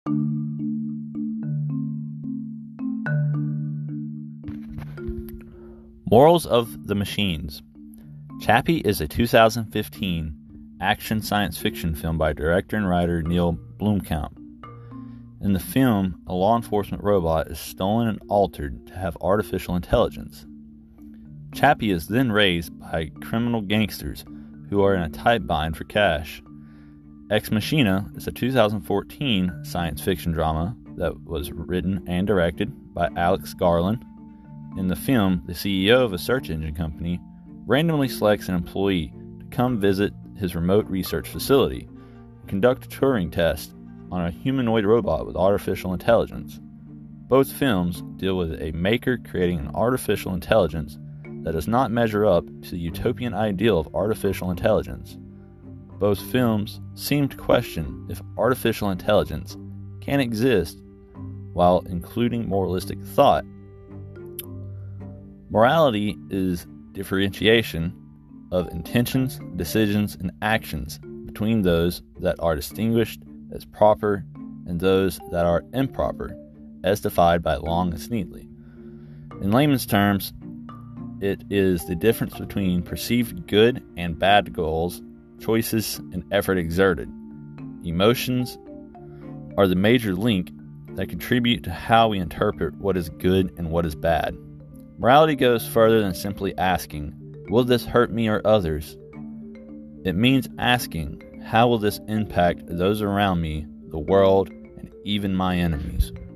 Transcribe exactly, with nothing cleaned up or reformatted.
Morals of the Machines. Chappie is a two thousand fifteen action science fiction film by director and writer Neil Blomkamp. In the film, a law enforcement robot is stolen and altered to have artificial intelligence. Chappie is then raised by criminal gangsters who are in a tight bind for cash. Ex Machina is a two thousand fourteen science fiction drama that was written and directed by Alex Garland. In the film, the C E O of a search engine company randomly selects an employee to come visit his remote research facility and conduct a Turing test on a humanoid robot with artificial intelligence. Both films deal with a maker creating an artificial intelligence that does not measure up to the utopian ideal of artificial intelligence. Both films seem to question if artificial intelligence can exist while including moralistic thought. Morality is differentiation of intentions, decisions, and actions between those that are distinguished as proper and those that are improper, as defined by Long and Sneatley. In layman's terms, it is the difference between perceived good and bad goals, choices, and effort exerted. Emotions are the major link that contribute to how we interpret what is good and what is bad. Morality goes further than simply asking, will this hurt me or others? It means asking, how will this impact those around me, the world, and even my enemies?